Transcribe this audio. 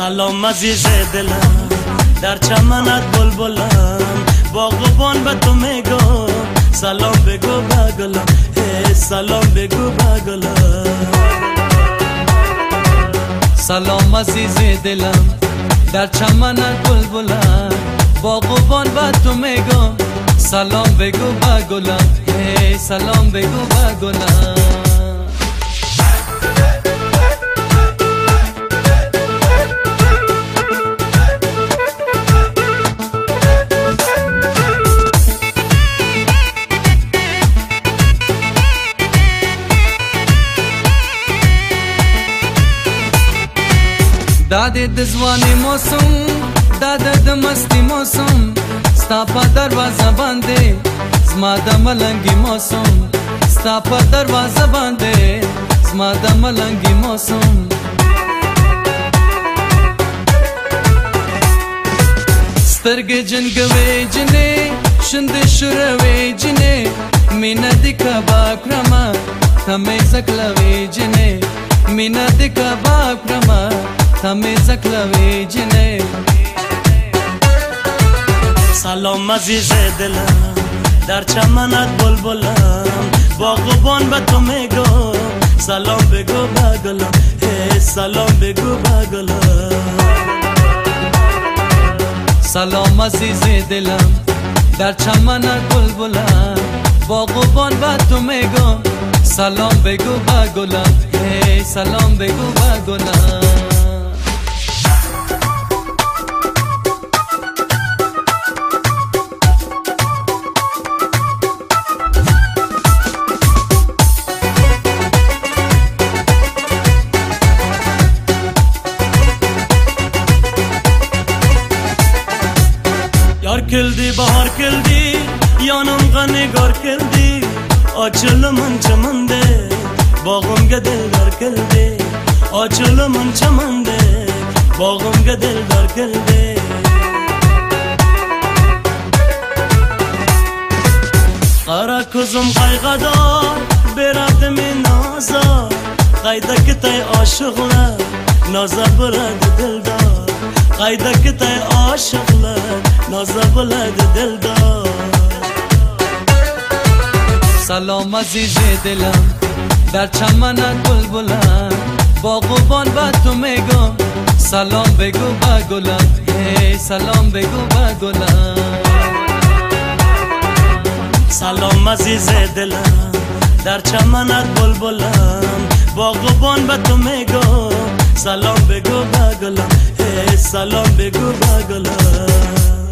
سلام عزیز دلم، در چمنت بلبلم، باغبان به تو میگم سلام بگو به گلم، سلام بگو به گلم. سلام عزیز دلم، در چمنت بلبلم، باغبان به تو میگم سلام بگو به گلم، سلام بگو به گلم. داده دزوانی موسم، داده دمستی موسم، ستا پا دروازه بانده زما د ملنگی موسم، ستا پا دروازه بانده زما د ملنگی موسم. سترگی جنگوی جنه شند شروی جنه، مینا دی کباب کرما تمی زکلوی جنه، مینا دی کباب کرما تمی زکلوی جنه. سلام عزیز دلم، در چمنت بلبلم، باغبان به تو میگم سلام بگو به گلم، سلام بگو به گلم. سلام عزیز دلم، در چمنت بلبلم، باغبان به تو میگم سلام بگو به گلم، سلام بگو به گلم. Yar kildi, bahar kildi, yanımga nigar kildi, açılımın çamande, bağımga dildar kildi, açılımın çamande, bağımga dildar kildi. Kara kuzum kaygıdar, beradimi nazar, kaydaki tay aşıklar, naza bıradı dildar. Qaydaki tay aşıqlar, naza biladi dildor. سلام عزیز دلم، در چمنت بلبلم، باغبان به تو میگم سلام بگو به گلم، سلام بگو به گلم. سلام عزیز دلم، در چمنت بلبلم، باغبان به تو میگم سلام بگو به گلم، سلام بگو به گلم.